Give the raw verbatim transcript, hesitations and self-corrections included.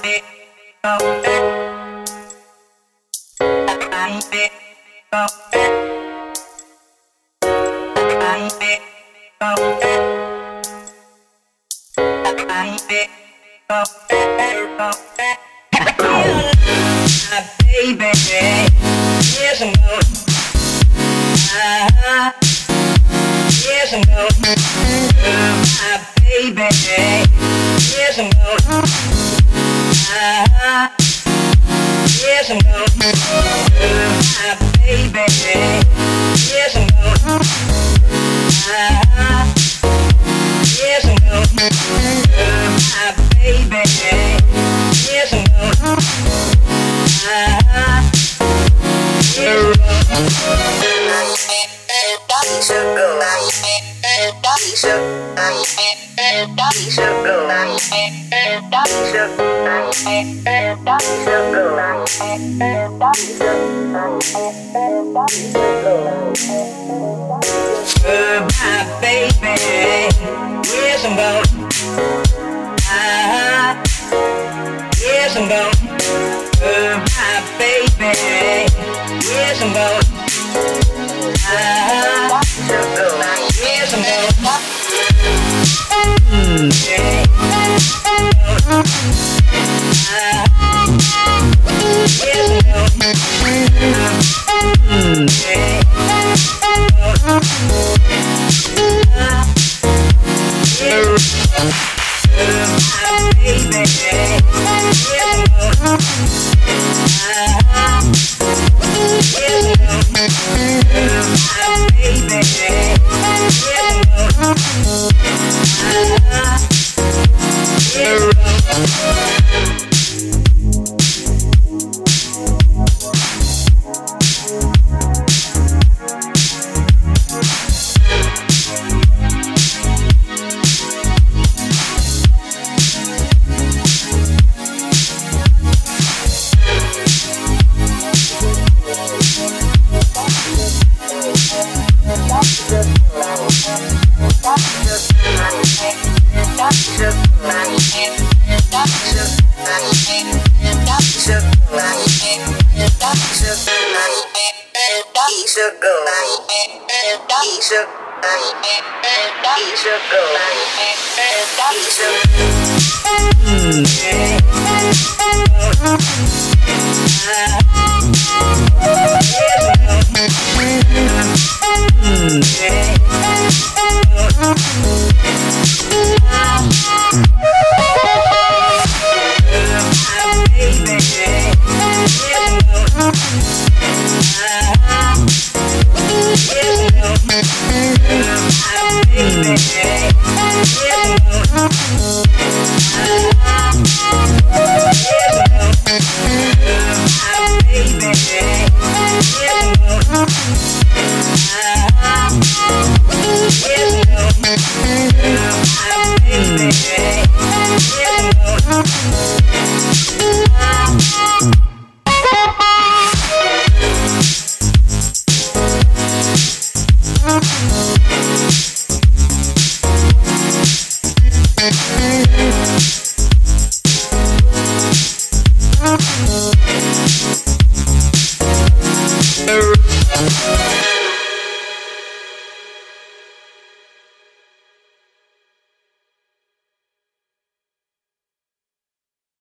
Baby, yes I'm going. Ah, yes I'm going. My baby, yes I'm going. Ah, yes I'm going. My baby, yes I'm going. Ah, yes I'm going. My baby, yes I'm going. Ah, yes I'm Uh, my baby, yes I'm going. Ah, yes I'm going. Uh, my baby, yes I'm going. Ah, yes I'm going. Mm, yeah. Ah, yes I'm going. Mm, yeah. Ah, yes. Uh, my baby, yes I'm going. Ah, yes I'm going. Uh, my baby, yes I'm going. Ah, yes I'm going. Yes,